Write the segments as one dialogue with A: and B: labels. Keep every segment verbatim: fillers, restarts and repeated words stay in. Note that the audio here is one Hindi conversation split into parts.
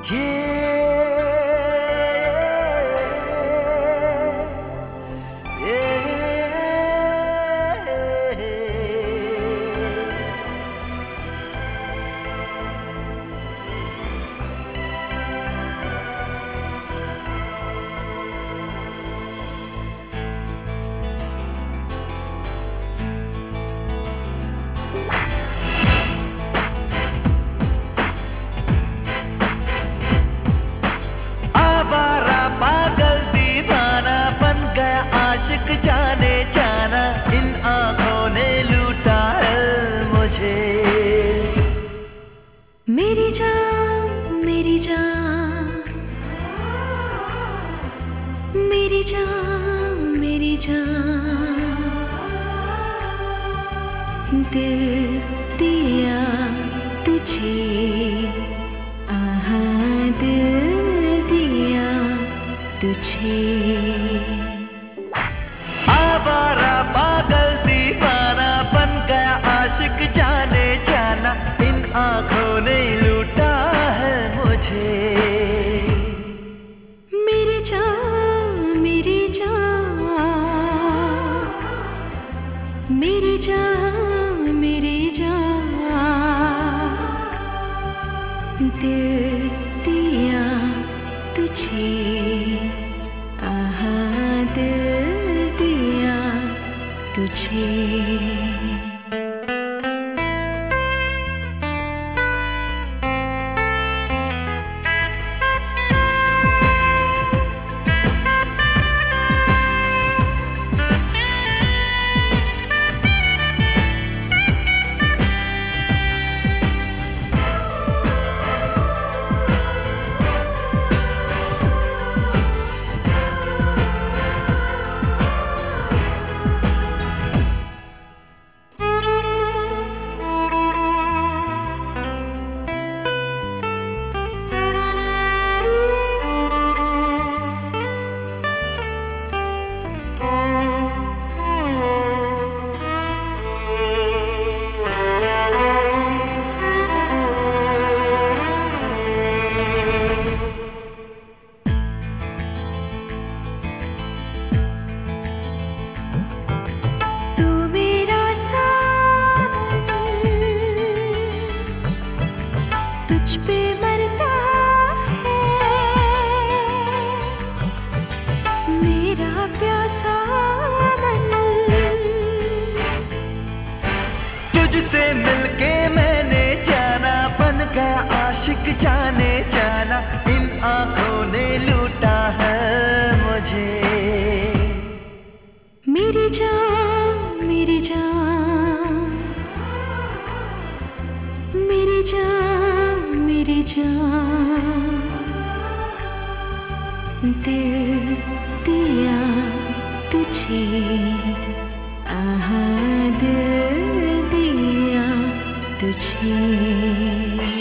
A: आशिक जाने जाना इन आँखों ने लूटा है मुझे।
B: मेरी जान मेरी जान मेरी जान मेरी जान, दिल दिया तुझे, आहा दिल दिया तुझे।
A: आवारा पागल दीवाना बन गया आशिक जाने जाना इन आँखों ने लूटा है मुझे।
B: मेरी जान मेरी जान मेरी जान मेरी जान, दिल दिया तुझे, आहा दिल दिया तुझे। तुझ पे मरता है मेरा प्यासा मन,
A: तुझसे मिलके मैंने जाना बन गया आशिक जाने जाना इन आँखों ने लूटा है मुझे।
B: मेरी जान मेरी जान मेरी जान मेरी जान, दिल दिया तुझे, आहा दिल दिया तुझे।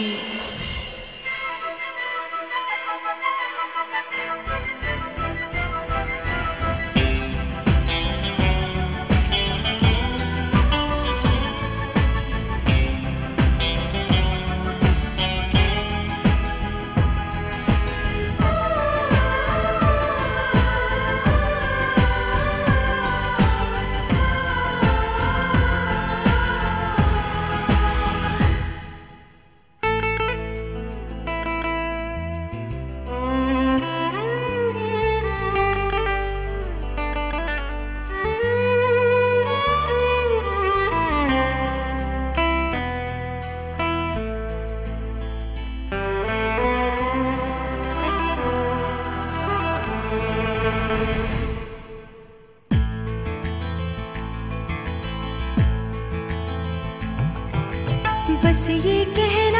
B: बस ये कहना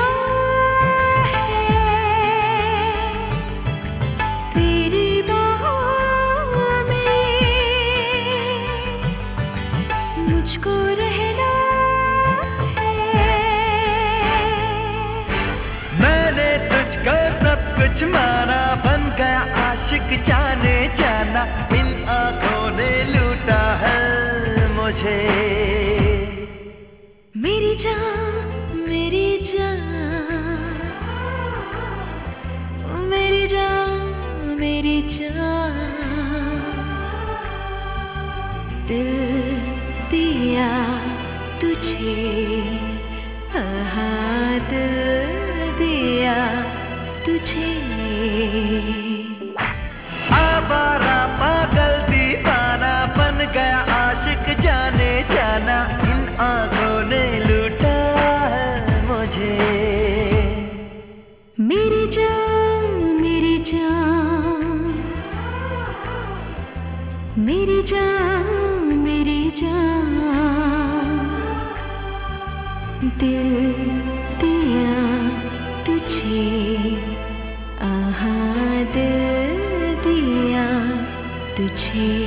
B: है तेरी बाहों में मुझको रहना है।
A: मैंने तुझको सब कुछ माना बन गया आशिक जाने जाना इन आँखों ने लूटा है मुझे।
B: मेरी जान मेरी जान, जान, दिल दिया तुझे, हाँ दिल दिया तुझे।
A: आवारा पागल दीवाना बन गया आशिक जाने जाना, इन आंखों ने लूटा है मुझे।
B: मेरी जान मेरी जान, मेरी जान मेरी जान, दिल दिया तुझे, आहा दिल दिया तुझे।